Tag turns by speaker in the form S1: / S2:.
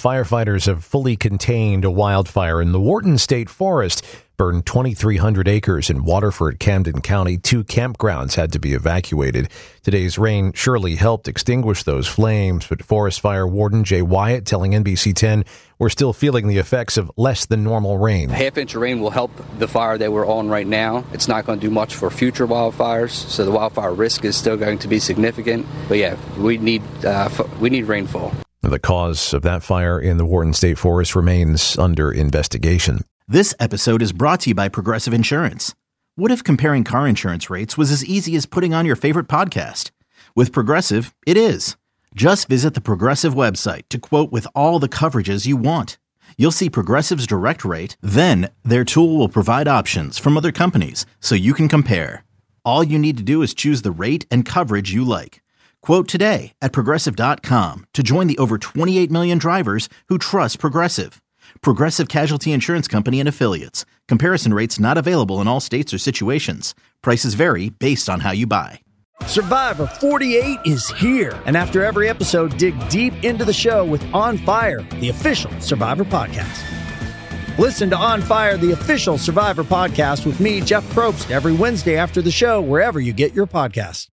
S1: firefighters have fully contained a wildfire in the Wharton State Forest. Burned 2,300 acres in Waterford, Camden County. 2 campgrounds had to be evacuated. Today's rain surely helped extinguish those flames, but Forest Fire Warden Jay Wyatt telling NBC 10, we're still feeling the effects of less than normal rain.
S2: A half-inch of rain will help the fire that we're on right now. It's not going to do much for future wildfires, so the wildfire risk is still going to be significant. But yeah, we need rainfall.
S1: The cause of that fire in the Wharton State Forest remains under investigation.
S3: This episode is brought to you by Progressive Insurance. What if comparing car insurance rates was as easy as putting on your favorite podcast? With Progressive, it is. Just visit the Progressive website to quote with all the coverages you want. You'll see Progressive's direct rate, then their tool will provide options from other companies so you can compare. All you need to do is choose the rate and coverage you like. Quote today at Progressive.com to join the over 28 million drivers who trust Progressive. Progressive Casualty Insurance Company and Affiliates. Comparison rates not available in all states or situations. Prices vary based on how you buy.
S4: Survivor 48 is here. And after every episode, dig deep into the show with On Fire, the official Survivor podcast. Listen to On Fire, the official Survivor podcast with me, Jeff Probst, every Wednesday after the show, wherever you get your podcasts.